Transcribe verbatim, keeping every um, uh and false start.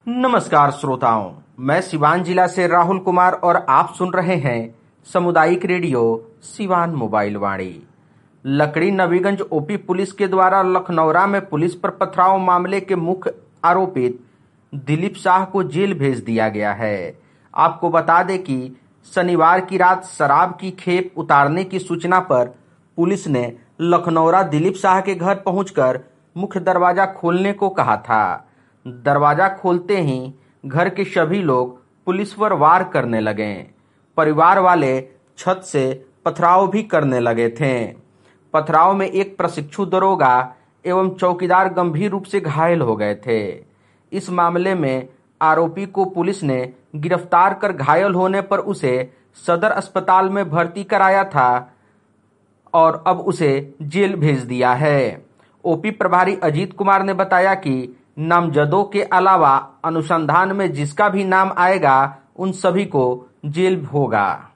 नमस्कार श्रोताओं, मैं सिवान जिला से राहुल कुमार और आप सुन रहे हैं सामुदायिक रेडियो सिवान मोबाइल वाणी। लकड़ी नवीगंज ओपी पुलिस के द्वारा लखनौरा में पुलिस पर पथराव मामले के मुख्य आरोपित दिलीप शाह को जेल भेज दिया गया है। आपको बता दें कि शनिवार की रात शराब की खेप उतारने की सूचना पर पुलिस ने लखनौरा दिलीप शाह के घर पहुंचकर मुख्य दरवाजा खोलने को कहा था। दरवाजा खोलते ही घर के सभी लोग पुलिस पर वार करने लगे। परिवार वाले छत से पथराव भी करने लगे थे। पथराव में एक प्रशिक्षु दरोगा एवं चौकीदार गंभीर रूप से घायल हो गए थे। इस मामले में आरोपी को पुलिस ने गिरफ्तार कर घायल होने पर उसे सदर अस्पताल में भर्ती कराया था और अब उसे जेल भेज दिया है। ओपी प्रभारी अजीत कुमार ने बताया कि नामजदों के अलावा अनुसंधान में जिसका भी नाम आएगा उन सभी को जेल होगा।